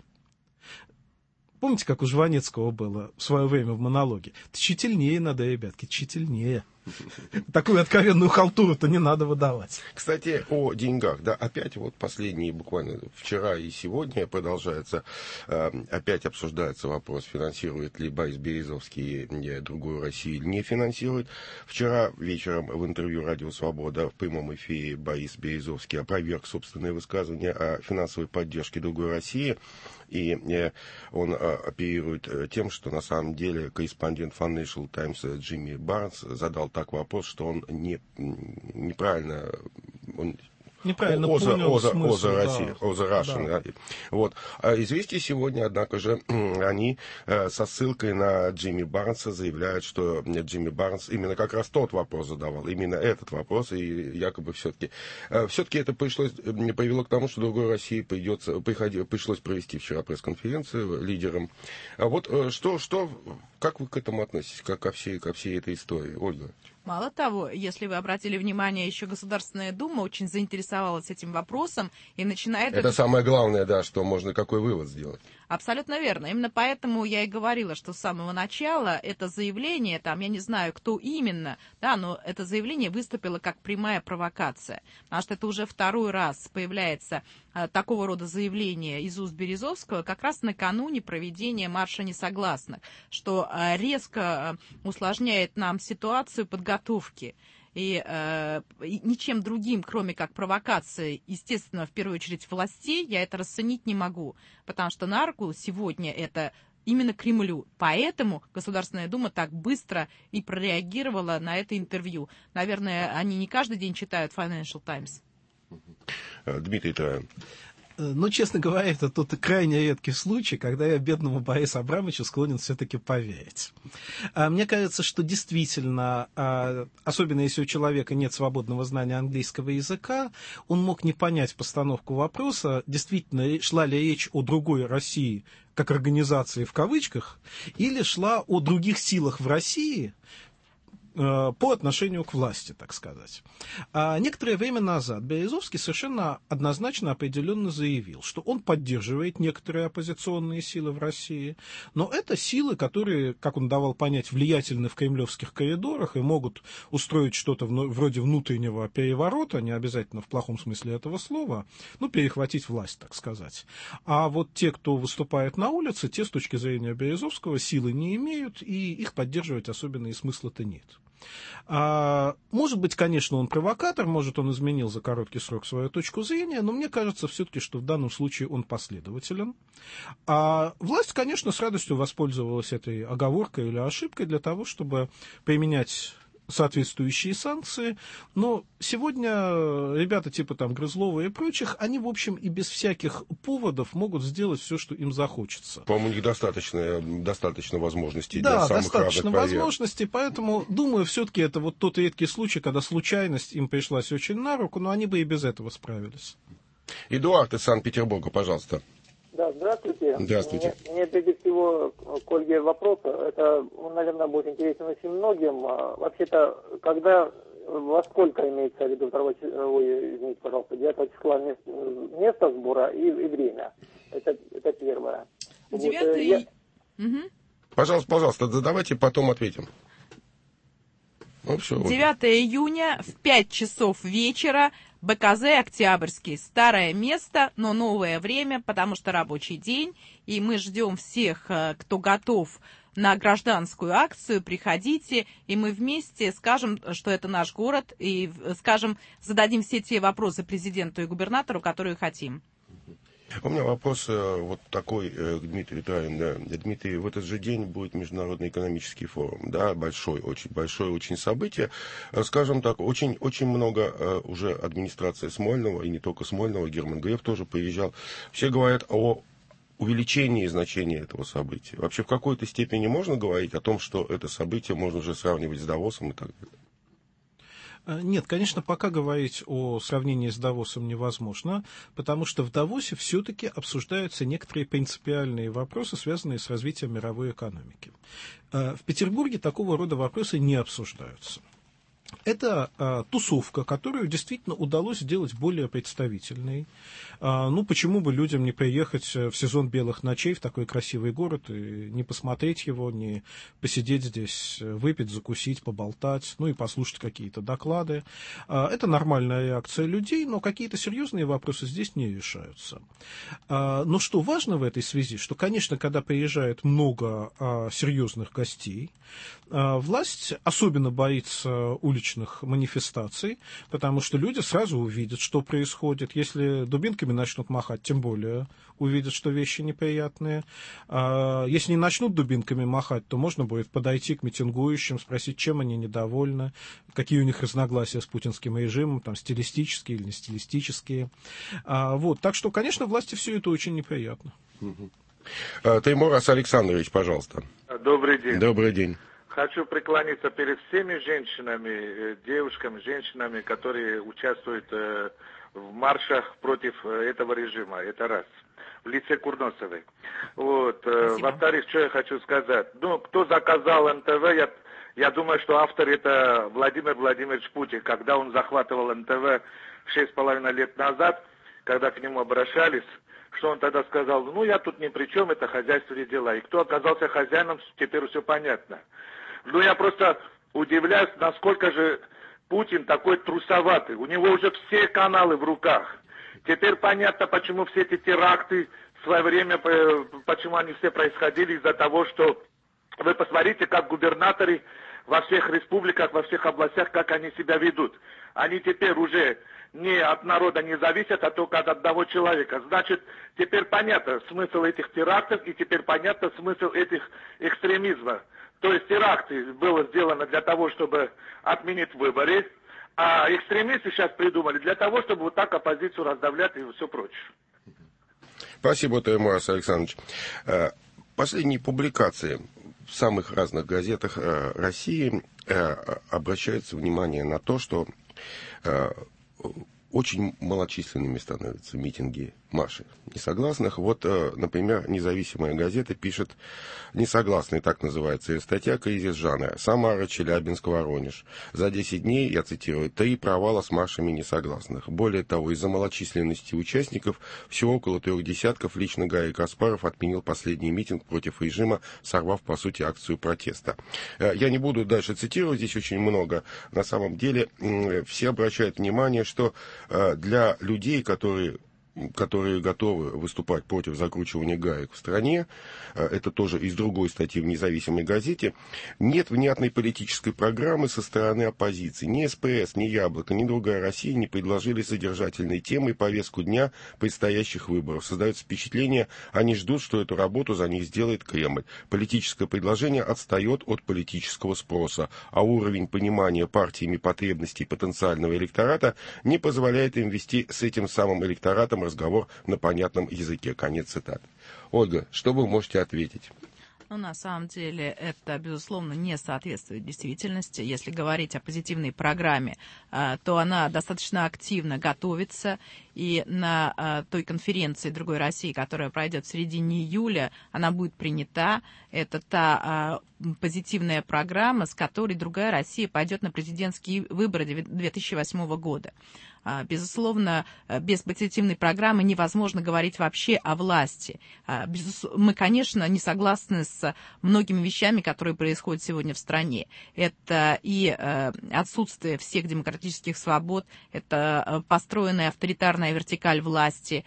Помните, как у Жванецкого было в свое время в монологе? Тщательнее надо, ребятки, тщательнее. Такую откровенную халтуру-то не надо выдавать. Кстати, о деньгах. Да, опять вот последние, буквально вчера и сегодня продолжается, опять обсуждается вопрос, финансирует ли Борис Березовский другую Россию или не финансирует. Вчера вечером в интервью «Радио Свобода» в прямом эфире Борис Березовский опроверг собственные высказывания о финансовой поддержке другой России. И он оперирует тем, что на самом деле корреспондент Financial Times Джимми Барнс задал так вопрос, что он не, неправильно... Он, Неправильно Оза, понял Оза, смысл, Оза, да. Россия, Оза Russian, да. Да. Вот. А «Известия» сегодня, однако же, они со ссылкой на Джимми Барнса заявляют, что Джимми Барнс именно как раз тот вопрос задавал, именно этот вопрос, и якобы все-таки все-таки это пришлось, привело к тому, что другой России придется, приходи, пришлось провести вчера пресс-конференцию лидерам. А вот что, что, как вы к этому относитесь, как ко всей, ко всей этой истории, Ольга? Мало того, если вы обратили внимание, еще Государственная Дума очень заинтересовалась этим вопросом и начинает... Это самое главное, да, что можно, какой вывод сделать. Абсолютно верно. Именно поэтому я и говорила, что с самого начала это заявление, там, я не знаю, кто именно, да, но это заявление выступило как прямая провокация, потому что это уже второй раз появляется а, такого рода заявление из уст Березовского как раз накануне проведения марша несогласных, что а, резко а, усложняет нам ситуацию подготовки. И э, ничем другим, кроме как провокации, естественно, в первую очередь властей, я это расценить не могу, потому что на руку сегодня это именно Кремлю. Поэтому Государственная Дума так быстро и прореагировала на это интервью. Наверное, они не каждый день читают Financial Times. Дмитрий Троян. Ну, честно говоря, это тот крайне редкий случай, когда я бедному Борису Абрамовичу склонен все-таки поверить. Мне кажется, что действительно, особенно если у человека нет свободного знания английского языка, он мог не понять постановку вопроса, действительно, шла ли речь о другой России, как организации в кавычках, или шла о других силах в России, по отношению к власти, так сказать. А некоторое время назад Березовский совершенно однозначно определенно заявил, что он поддерживает некоторые оппозиционные силы в России, но это силы, которые, как он давал понять, влиятельны в кремлевских коридорах и могут устроить что-то вроде внутреннего переворота, не обязательно в плохом смысле этого слова, ну, перехватить власть, так сказать. А вот те, кто выступает на улице, те, с точки зрения Березовского, силы не имеют, и их поддерживать особенно и смысла-то нет. А, может быть, конечно, он провокатор, может, он изменил за короткий срок свою точку зрения, но мне кажется все-таки, что в данном случае он последователен. А власть, конечно, с радостью воспользовалась этой оговоркой или ошибкой для того, чтобы применять соответствующие санкции, но сегодня ребята типа там Грызлова и прочих, они, в общем, и без всяких поводов могут сделать все, что им захочется. По-моему, у них достаточно, достаточно возможностей да, для самых достаточно разных проверок. возможностей, поэтому, думаю, все-таки это вот тот редкий случай, когда случайность им пришлась очень на руку, но они бы и без этого справились. Эдуард из Санкт-Петербурга, пожалуйста. Да, здравствуйте. Здравствуйте. Мне, мне прежде всего к Ольге вопрос. Это, наверное, будет интересен очень многим. Вообще-то, когда, во сколько имеется в виду второго, ой, извините, пожалуйста, девятого числа место, место сбора и, и время? Это, это первое. девятое Вот, я... угу. Пожалуйста, пожалуйста, давайте потом ответим. Ну, все, девятого июня в пять часов вечера бэ ка зэ «Октябрьский». Старое место, но новое время, потому что рабочий день. И мы ждем всех, кто готов на гражданскую акцию. Приходите, и мы вместе скажем, что это наш город, и скажем, зададим все те вопросы президенту и губернатору, которые хотим. У меня вопрос вот такой к Дмитрию Трояну. Да. Дмитрий, в этот же день будет Международный экономический форум, да, большой, очень большое, очень событие. Скажем так, очень, очень много уже администрация Смольного, и не только Смольного, Герман Греф тоже приезжал. Все говорят о увеличении значения этого события. Вообще в какой-то степени можно говорить о том, что это событие можно уже сравнивать с Давосом и так далее? Нет, конечно, пока говорить о сравнении с Давосом невозможно, потому что в Давосе все-таки обсуждаются некоторые принципиальные вопросы, связанные с развитием мировой экономики. В Петербурге такого рода вопросы не обсуждаются. Это а, тусовка, которую действительно удалось сделать более представительной. А, ну, почему бы людям не приехать в сезон белых ночей в такой красивый город и не посмотреть его, не посидеть здесь, выпить, закусить, поболтать, ну и послушать какие-то доклады. А, это нормальная реакция людей, но какие-то серьезные вопросы здесь не решаются. А, но что важно в этой связи, что, конечно, когда приезжает много а, серьезных гостей, а, власть особенно боится уличных манифестаций, потому что люди сразу увидят, что происходит. Если дубинками начнут махать, тем более увидят, что вещи неприятные. А если не начнут дубинками махать, то можно будет подойти к митингующим, спросить, чем они недовольны, какие у них разногласия с путинским режимом, там, стилистические или не стилистические. А, вот. Так что, конечно, власти все это очень неприятно. Таймураз Александрович, пожалуйста. Добрый день. Добрый день. Хочу преклониться перед всеми женщинами, девушками, женщинами, которые участвуют в маршах против этого режима. Это раз. В лице Курносовой. Вот. Во-вторых, что я хочу сказать. Ну, кто заказал эн тэ вэ, я, я думаю, что автор это Владимир Владимирович Путин. Когда он захватывал эн тэ вэ шесть с половиной лет назад, когда к нему обращались, что он тогда сказал, ну я тут ни при чем, это хозяйственные дела. И кто оказался хозяином, теперь все понятно. Ну я просто удивляюсь, насколько же Путин такой трусоватый. У него уже все каналы в руках. Теперь понятно, почему все эти теракты в свое время, почему они все происходили из-за того, что вы посмотрите, как губернаторы во всех республиках, во всех областях, как они себя ведут. Они теперь уже не от народа не зависят, а только от одного человека. Значит, теперь понятно смысл этих терактов, и теперь понятно смысл этих экстремизма. То есть теракты было сделано для того, чтобы отменить выборы, а экстремисты сейчас придумали для того, чтобы вот так оппозицию раздавлять и все прочее. Спасибо, Таймураз Александрович. Последние публикации в самых разных газетах России обращаются внимание на то, что очень малочисленными становятся митинги, марши несогласных. Вот, например, независимая газета пишет «Несогласные», так называется ее статья, кризис жанра. Самара, Челябинск, Воронеж. За десять дней, я цитирую, три провала с маршами несогласных. Более того, из-за малочисленности участников всего около трех десятков лично Гарри Каспаров отменил последний митинг против режима, сорвав, по сути, акцию протеста. Я не буду дальше цитировать, здесь очень много. На самом деле, все обращают внимание, что для людей, которые которые готовы выступать против закручивания гаек в стране, это тоже из другой статьи в независимой газете, нет внятной политической программы со стороны оппозиции. Ни СПС, ни Яблоко, ни Другая Россия не предложили содержательной темы и повестку дня предстоящих выборов. Создается впечатление, они ждут, что эту работу за них сделает Кремль. Политическое предложение отстает от политического спроса, а уровень понимания партиями потребностей потенциального электората не позволяет им вести с этим самым электоратом разговор на понятном языке. Конец цитаты. Ольга, что вы можете ответить? Ну, на самом деле, это, безусловно, не соответствует действительности. Если говорить о позитивной программе, то она достаточно активно готовится. И на той конференции «Другой России», которая пройдет в середине июля, она будет принята. Это та позитивная программа, с которой «Другая Россия» пойдет на президентские выборы две тысячи восьмого года. Безусловно, без позитивной программы невозможно говорить вообще о власти. Мы, конечно, не согласны с многими вещами, которые происходят сегодня в стране. Это и отсутствие всех демократических свобод, это построенная авторитарная вертикаль власти,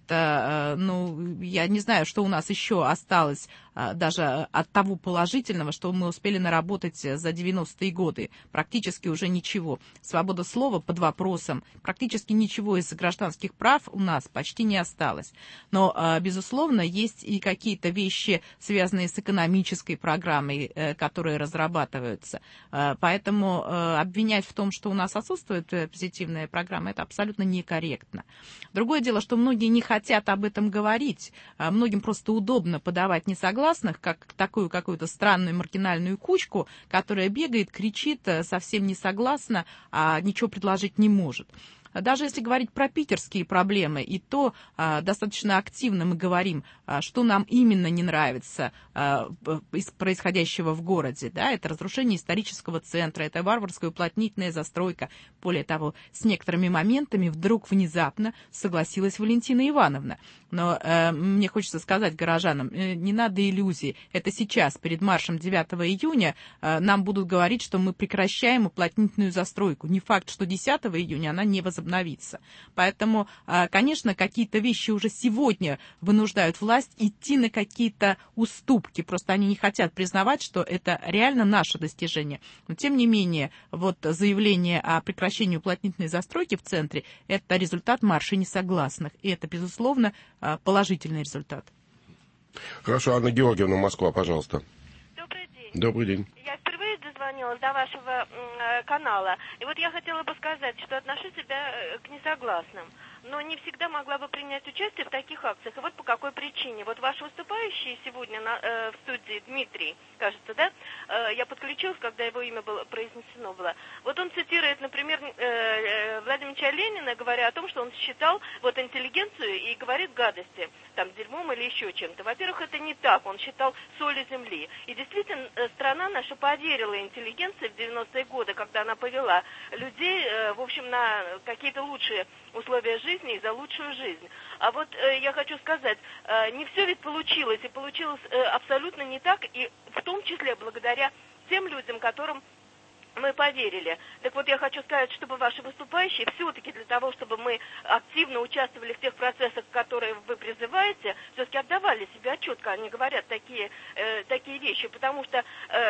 это, ну, я не знаю, что у нас еще осталось даже от того положительного, что мы успели наработать за девяностые годы. Практически уже ничего. Свобода слова под вопросом. Практически ничего из гражданских прав у нас почти не осталось. Но, безусловно, есть и какие-то вещи, связанные с экономической программой, которые разрабатываются. Поэтому обвинять в том, что у нас отсутствует позитивная программа, это абсолютно некорректно. Другое дело, что многие не хотят об этом говорить. Многим просто удобно подавать несогласных, как такую какую-то странную маргинальную кучку, которая бегает, кричит, совсем не согласна, а ничего предложить не может. Даже если говорить про питерские проблемы, и то а, достаточно активно мы говорим, а, что нам именно не нравится а, из происходящего в городе. Да? Это разрушение исторического центра, это варварская уплотнительная застройка. Более того, с некоторыми моментами вдруг внезапно согласилась Валентина Ивановна. Но э, мне хочется сказать горожанам, э, не надо иллюзий. Это сейчас, перед маршем девятого июня, э, нам будут говорить, что мы прекращаем уплотнительную застройку. Не факт, что десятого июня она не возобновится. Поэтому, э, конечно, какие-то вещи уже сегодня вынуждают власть идти на какие-то уступки. Просто они не хотят признавать, что это реально наше достижение. Но, тем не менее, вот заявление о прекращении уплотнительной застройки в центре – это результат марша несогласных. И это, безусловно, положительный результат. Хорошо, Анна Георгиевна, Москва, пожалуйста. Добрый день. Добрый день. Я впервые дозвонилась до вашего э, канала. И вот я хотела бы сказать, что отношу себя к несогласным. Но не всегда могла бы принять участие в таких акциях. И вот по какой причине. Вот ваш выступающий сегодня на, э, в студии, Дмитрий, кажется, да? Э, я подключилась, когда его имя было произнесено было. Вот он цитирует, например, э, э, Владимира Ленина, говоря о том, что он считал вот интеллигенцию и говорит гадости, там, дерьмом или еще чем-то. Во-первых, это не так. Он считал солью земли. И действительно, страна наша поверила интеллигенции в девяностые годы, когда она повела людей, э, в общем, на какие-то лучшие условия жизни, жизни и за лучшую жизнь. А вот э, я хочу сказать, э, не все ведь получилось, и получилось э, абсолютно не так, и в том числе благодаря тем людям, которым мы поверили. Так вот, я хочу сказать, чтобы ваши выступающие все-таки для того, чтобы мы активно участвовали в тех процессах, которые вы призываете, все-таки отдавали себе отчет, когда они говорят такие, э, такие вещи, потому что, э,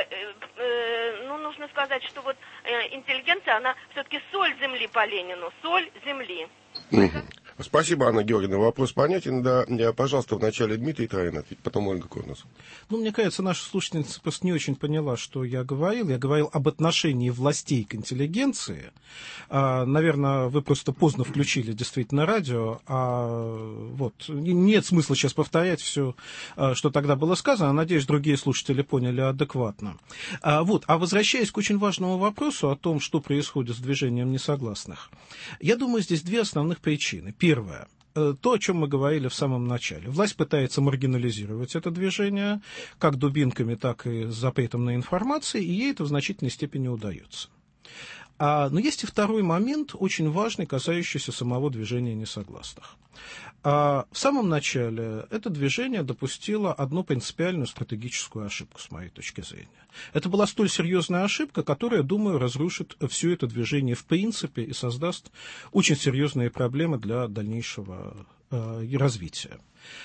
э, ну, нужно сказать, что вот э, интеллигенция, она все-таки соль земли по Ленину, соль земли. Спасибо, Анна Георгиевна. Вопрос понятен. Да, пожалуйста, вначале Дмитрий Троин, потом Ольга Курносова. Ну, мне кажется, наша слушательница просто не очень поняла, что я говорил. Я говорил об отношении властей к интеллигенции. А, наверное, вы просто поздно включили действительно радио. А, вот, нет смысла сейчас повторять все, что тогда было сказано. Надеюсь, другие слушатели поняли адекватно. А, вот, а возвращаясь к очень важному вопросу о том, что происходит с движением несогласных, я думаю, здесь две основных причины. Первое. То, о чем мы говорили в самом начале. Власть пытается маргинализировать это движение как дубинками, так и с запретом на информацию, и ей это в значительной степени удается. А, но есть и второй момент, очень важный, касающийся самого движения несогласных. А, в самом начале это движение допустило одну принципиальную стратегическую ошибку, с моей точки зрения. Это была столь серьезная ошибка, которая, думаю, разрушит все это движение в принципе и создаст очень серьезные проблемы для дальнейшего э, развития.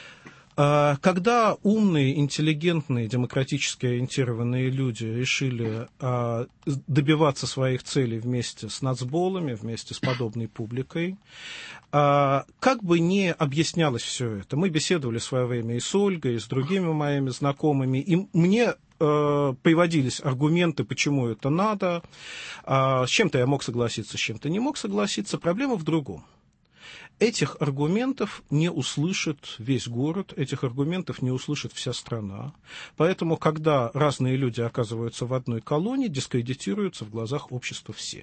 Когда умные, интеллигентные, демократически ориентированные люди решили а, добиваться своих целей вместе с нацболами, вместе с подобной публикой, а, как бы ни объяснялось все это, мы беседовали в свое время и с Ольгой, и с другими моими знакомыми, и мне а, приводились аргументы, почему это надо, а, с чем-то я мог согласиться, с чем-то не мог согласиться. Проблема в другом. Этих аргументов не услышит весь город, этих аргументов не услышит вся страна. Поэтому, когда разные люди оказываются в одной колонии, дискредитируются в глазах общества все.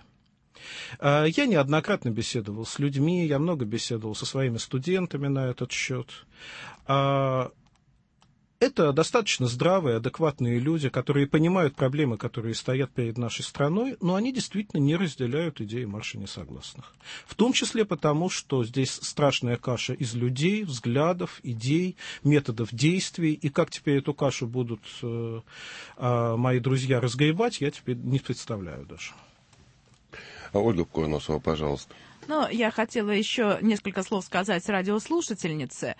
Я неоднократно беседовал с людьми, я много беседовал со своими студентами на этот счет. Это достаточно здравые, адекватные люди, которые понимают проблемы, которые стоят перед нашей страной, но они действительно не разделяют идеи марша несогласных. В том числе потому, что здесь страшная каша из людей, взглядов, идей, методов действий, и как теперь эту кашу будут э, э, мои друзья разгребать, я теперь не представляю даже. Ольга Курносова, пожалуйста. Ну, я хотела еще несколько слов сказать радиослушательнице.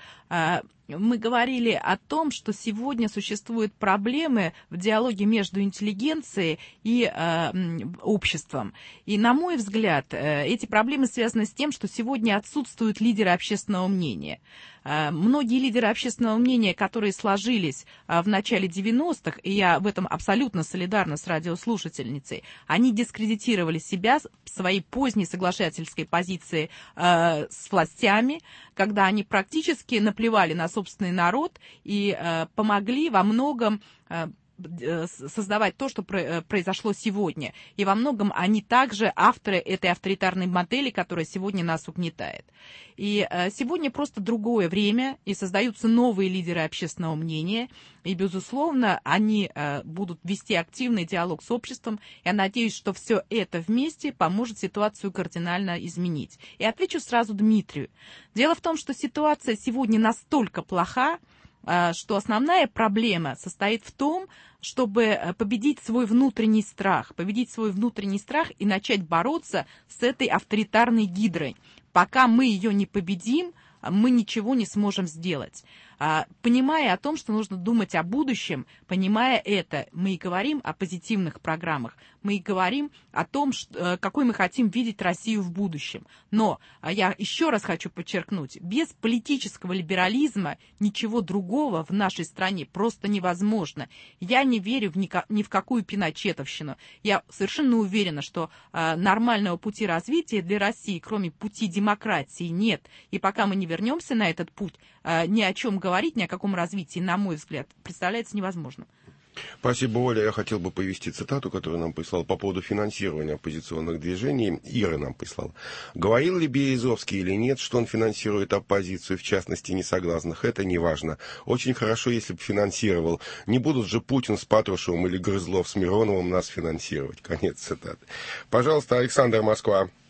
Мы говорили о том, что сегодня существуют проблемы в диалоге между интеллигенцией и э, обществом. И, на мой взгляд, э, эти проблемы связаны с тем, что сегодня отсутствуют лидеры общественного мнения. Э, многие лидеры общественного мнения, которые сложились э, в начале девяностых, и я в этом абсолютно солидарна с радиослушательницей, они дискредитировали себя в своей поздней соглашательской позиции э, с властями, когда они практически наплевали на собственный народ и э, помогли во многом э, создавать то, что произошло сегодня. И во многом они также авторы этой авторитарной модели, которая сегодня нас угнетает. И сегодня просто другое время, и создаются новые лидеры общественного мнения, и, безусловно, они будут вести активный диалог с обществом. Я надеюсь, что все это вместе поможет ситуацию кардинально изменить. И отвечу сразу Дмитрию. Дело в том, что ситуация сегодня настолько плоха, что основная проблема состоит в том, чтобы победить свой внутренний страх, победить свой внутренний страх и начать бороться с этой авторитарной гидрой. Пока мы ее не победим, мы ничего не сможем сделать. Понимая о том, что нужно думать о будущем, понимая это, мы и говорим о позитивных программах, мы и говорим о том, что, какой мы хотим видеть Россию в будущем. Но я еще раз хочу подчеркнуть, без политического либерализма ничего другого в нашей стране просто невозможно. Я не верю в ни, ни в какую пиночетовщину. Я совершенно уверена, что а, нормального пути развития для России, кроме пути демократии, нет. И пока мы не вернемся на этот путь, а, ни о чем говорить, ни о каком развитии, на мой взгляд, представляется невозможным. Спасибо, Оля. Я хотел бы привести цитату, которую нам прислал по поводу финансирования оппозиционных движений. Ира нам прислала. Говорил ли Березовский или нет, что он финансирует оппозицию, в частности, несогласных? Это не важно. Очень хорошо, если бы финансировал. Не будут же Путин с Патрушевым или Грызлов с Мироновым нас финансировать. Конец цитаты. Пожалуйста, Александр, Москва.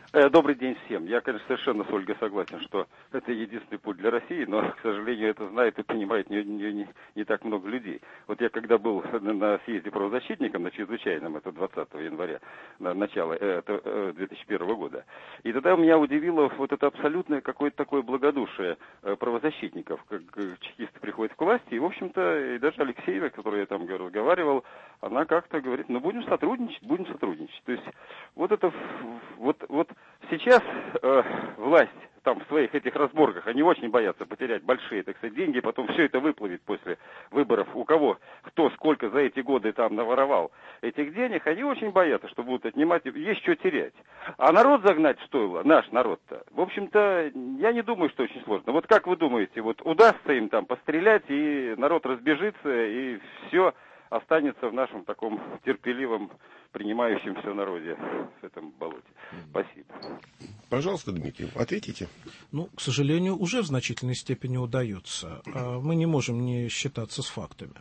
Добрый день всем. Я, конечно, совершенно с Ольгой согласен, что это единственный путь для России, но, к сожалению, это знает и понимает не, не, не, не так много людей. Вот я когда был на съезде правозащитником, на чрезвычайном, это двадцатого января, на начало это, две тысячи первого года, и тогда меня удивило вот это абсолютное какое-то такое благодушие правозащитников, как чекисты приходят к власти, и, в общем-то, и даже Алексеева, которую я там разговаривал, она как-то говорит, ну, будем сотрудничать, будем сотрудничать. То есть, вот это, вот, вот сейчас э, власть там в своих этих разборках, они очень боятся потерять большие, так сказать, деньги, потом все это выплывет после выборов, у кого, кто сколько за эти годы там наворовал этих денег, они очень боятся, что будут отнимать, есть что терять. А народ загнать стоило, наш народ-то, в общем-то, я не думаю, что очень сложно. Вот как вы думаете, вот удастся им там пострелять, и народ разбежится, и все останется в нашем таком терпеливом, принимающем все народе в этом болоте. Спасибо. Пожалуйста, Дмитрий, ответите. Ну, к сожалению, уже в значительной степени удается. Мы не можем не считаться с фактами.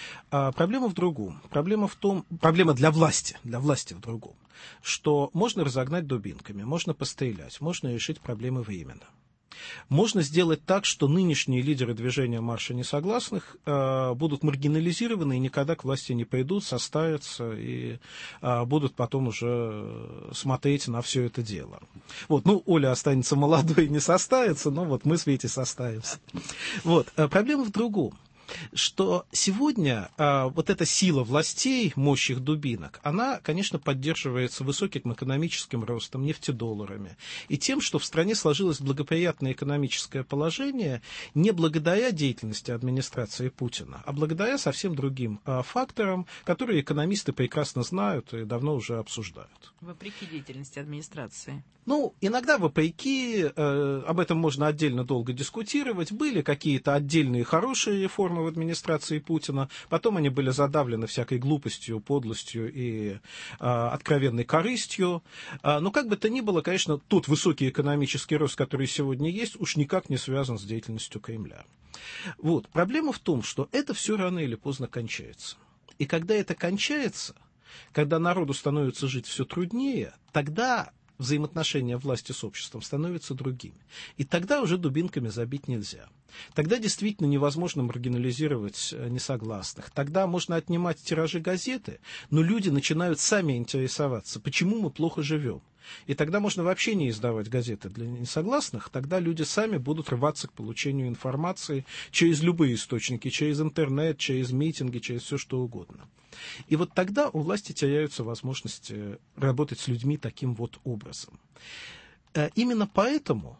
А проблема в другом. Проблема в том, проблема для власти, для власти в другом, что можно разогнать дубинками, можно пострелять, можно решить проблемы временно. Можно сделать так, что нынешние лидеры движения марша несогласных э, будут маргинализированы и никогда к власти не придут, состарятся и э, будут потом уже смотреть на все это дело. Вот, ну, Оля останется молодой и не состарится, но вот мы с Витей состаримся. Вот, э, проблема в другом. Что сегодня а, вот эта сила властей, мощь их дубинок, она, конечно, поддерживается высоким экономическим ростом, нефтедолларами, и тем, что в стране сложилось благоприятное экономическое положение не благодаря деятельности администрации Путина, а благодаря совсем другим а, факторам, которые экономисты прекрасно знают и давно уже обсуждают. Вопреки деятельности администрации. Ну, иногда вопреки, э, об этом можно отдельно долго дискутировать, были какие-то отдельные хорошие реформы в администрации Путина, потом они были задавлены всякой глупостью, подлостью и э, откровенной корыстью. Э, но как бы то ни было, конечно, тот высокий экономический рост, который сегодня есть, уж никак не связан с деятельностью Кремля. Вот. Проблема в том, что это все рано или поздно кончается. И когда это кончается, когда народу становится жить все труднее, тогда взаимоотношения власти с обществом становятся другими. И тогда уже дубинками забить нельзя. Тогда действительно невозможно маргинализировать несогласных. Тогда можно отнимать тиражи газеты, но люди начинают сами интересоваться, почему мы плохо живем. И тогда можно вообще не издавать газеты для несогласных, тогда люди сами будут рваться к получению информации через любые источники, через интернет, через митинги, через все что угодно. И вот тогда у власти теряются возможности работать с людьми таким вот образом. Именно поэтому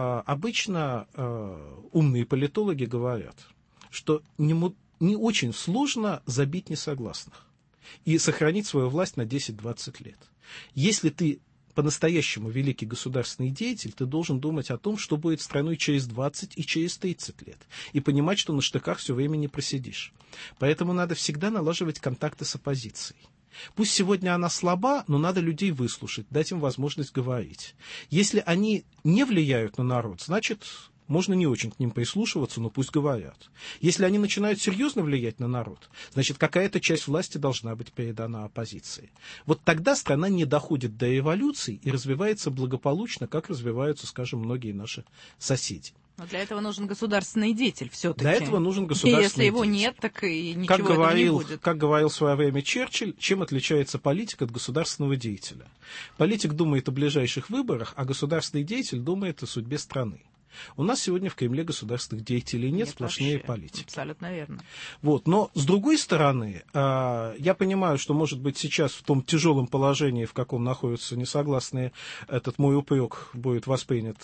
обычно умные политологи говорят, что не, не очень сложно забить несогласных и сохранить свою власть на десять-двадцать лет. Если ты по-настоящему великий государственный деятель, ты должен думать о том, что будет с страной через двадцать и через тридцать лет, и понимать, что на штыках все время не просидишь. Поэтому надо всегда налаживать контакты с оппозицией. Пусть сегодня она слаба, но надо людей выслушать, дать им возможность говорить. Если они не влияют на народ, значит, можно не очень к ним прислушиваться, но пусть говорят. Если они начинают серьезно влиять на народ, значит, какая-то часть власти должна быть передана оппозиции. Вот тогда страна не доходит до революции и развивается благополучно, как развиваются, скажем, многие наши соседи. Но для этого нужен государственный деятель все-таки. Для этого нужен государственный деятель. И если его нет, так и ничего как говорил, этого не будет. Как говорил в свое время Черчилль, чем отличается политик от государственного деятеля? Политик думает о ближайших выборах, а государственный деятель думает о судьбе страны. У нас сегодня в Кремле государственных деятелей нет, нет сплошные вообще. Политики. Абсолютно верно. Вот. Но, с другой стороны, я понимаю, что, может быть, сейчас в том тяжелом положении, в каком находятся несогласные, этот мой упрек будет воспринят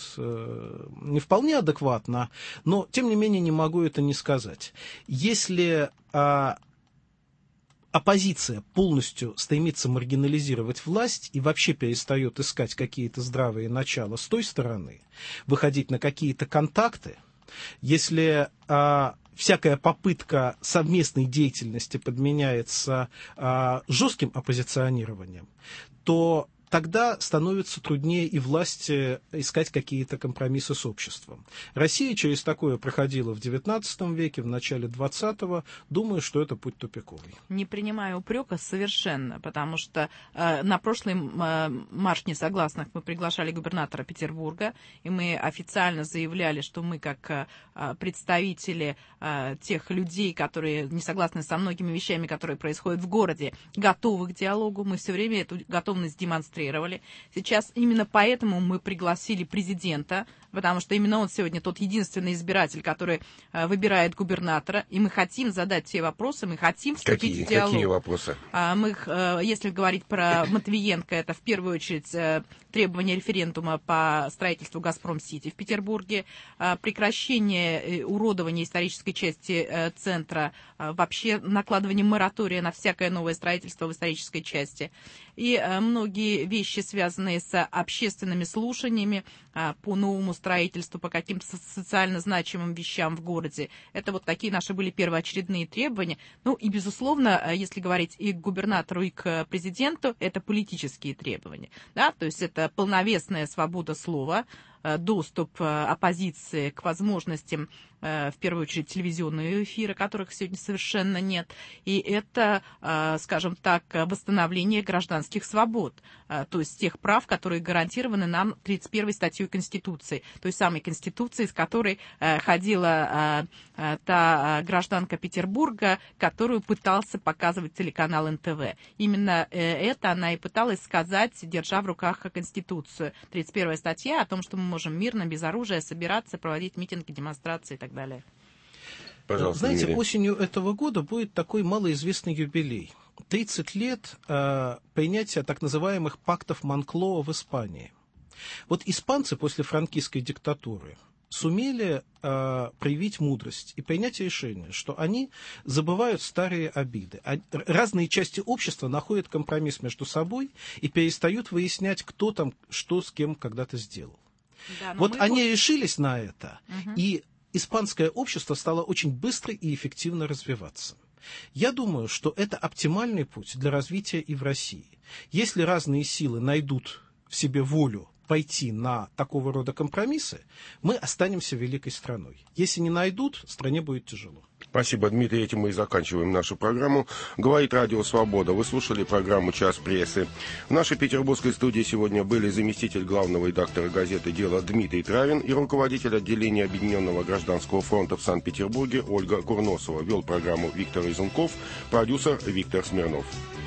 не вполне адекватно, но, тем не менее, не могу это не сказать. Если оппозиция полностью стремится маргинализировать власть и вообще перестает искать какие-то здравые начала с той стороны, выходить на какие-то контакты, если а, всякая попытка совместной деятельности подменяется а, жестким оппозиционированием, то тогда становится труднее и власти искать какие-то компромиссы с обществом. Россия через такое проходила в девятнадцатом веке, в начале двадцатого. Думаю, что это путь тупиковый. Не принимаю упрека совершенно, потому что э, на прошлый э, марш несогласных мы приглашали губернатора Петербурга, и мы официально заявляли, что мы как э, представители э, тех людей, которые не согласны со многими вещами, которые происходят в городе, готовы к диалогу. Мы все время эту готовность демонстрировали. Сейчас именно поэтому мы пригласили президента, потому что именно он сегодня тот единственный избиратель, который э, выбирает губернатора, и мы хотим задать те вопросы, мы хотим вступить какие, в диалог. Какие вопросы? А, мы, э, если говорить про Матвиенко, это в первую очередь э, требование референдума по строительству «Газпром-Сити» в Петербурге, э, прекращение э, уродования исторической части э, центра, э, вообще накладывание моратория на всякое новое строительство в исторической части. И э, многие вещи, связанные с общественными слушаниями э, по новому строительству, по каким-то социально значимым вещам в городе. Это вот такие наши были первоочередные требования. Ну и, безусловно, э, если говорить и к губернатору, и к президенту, это политические требования. Да? То есть это полновесная свобода слова, доступ оппозиции к возможностям, в первую очередь, телевизионного эфира, которых сегодня совершенно нет. И это, скажем так, восстановление гражданских свобод, то есть тех прав, которые гарантированы нам тридцать первой статьей Конституции, той самой Конституции, с которой ходила та гражданка Петербурга, которую пытался показывать телеканал эн тэ вэ. Именно это она и пыталась сказать, держа в руках Конституцию. тридцать первая статья о том, что мы можем мирно, без оружия собираться, проводить митинги, демонстрации и так далее. Пожалуйста, знаете, Юрий. осенью этого года будет такой малоизвестный юбилей. тридцать лет э, принятия так называемых пактов Монклоа в Испании. Вот испанцы после франкистской диктатуры сумели э, проявить мудрость и принять решение, что они забывают старые обиды. А разные части общества находят компромисс между собой и перестают выяснять, кто там что с кем когда-то сделал. Да, вот они тут... решились на это, угу. и испанское общество стало очень быстро и эффективно развиваться. Я думаю, что это оптимальный путь для развития и в России. Если разные силы найдут в себе волю пойти на такого рода компромиссы, мы останемся великой страной. Если не найдут, стране будет тяжело. Спасибо, Дмитрий. Этим мы и заканчиваем нашу программу. Говорит Радио Свобода. Вы слушали программу «Час прессы». В нашей петербургской студии сегодня были заместитель главного редактора газеты «Дело» Дмитрий Травин и руководитель отделения Объединенного гражданского фронта в Санкт-Петербурге Ольга Курносова. Вел программу Виктор Изунков, продюсер Виктор Смирнов.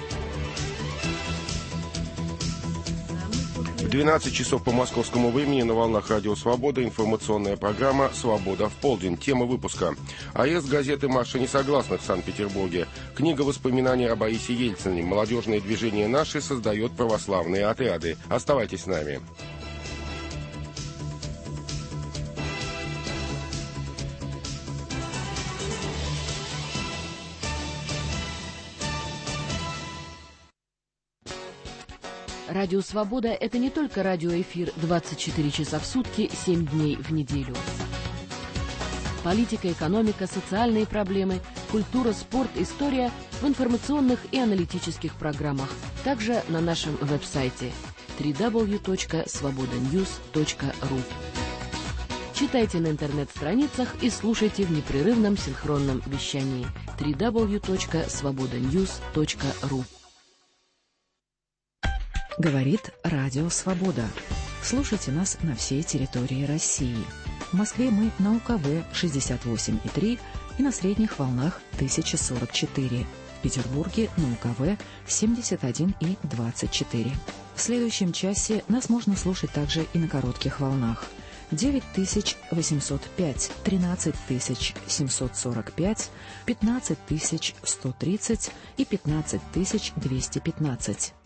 В двенадцать часов по московскому времени на волнах Радио Свобода информационная программа «Свобода в полдень». Тема выпуска: арест газеты «Марша несогласных» в Санкт-Петербурге. Книга воспоминаний о Борисе Ельцине. Молодежное движение «Наши» создает православные отряды. Оставайтесь с нами. Радио «Свобода» — это не только радиоэфир двадцать четыре часа в сутки, семь дней в неделю. Политика, экономика, социальные проблемы, культура, спорт, история в информационных и аналитических программах. Также на нашем веб-сайте дабл ю дабл ю дабл ю точка свобода ньюс точка ру. Читайте на интернет-страницах и слушайте в непрерывном синхронном вещании дабл ю дабл ю дабл ю точка свобода ньюс точка ру. Говорит Радио Свобода. Слушайте нас на всей территории России. В Москве мы на УКВ шестьдесят восемь и три и на средних волнах тысяча сорок четыре. В Петербурге на УКВ семьдесят один и двадцать четыре. В следующем часе нас можно слушать также и на коротких волнах. девять тысяч восемьсот пять, тринадцать тысяч семьсот сорок пять, пятнадцать тысяч сто тридцать и пятнадцать тысяч двести пятнадцать.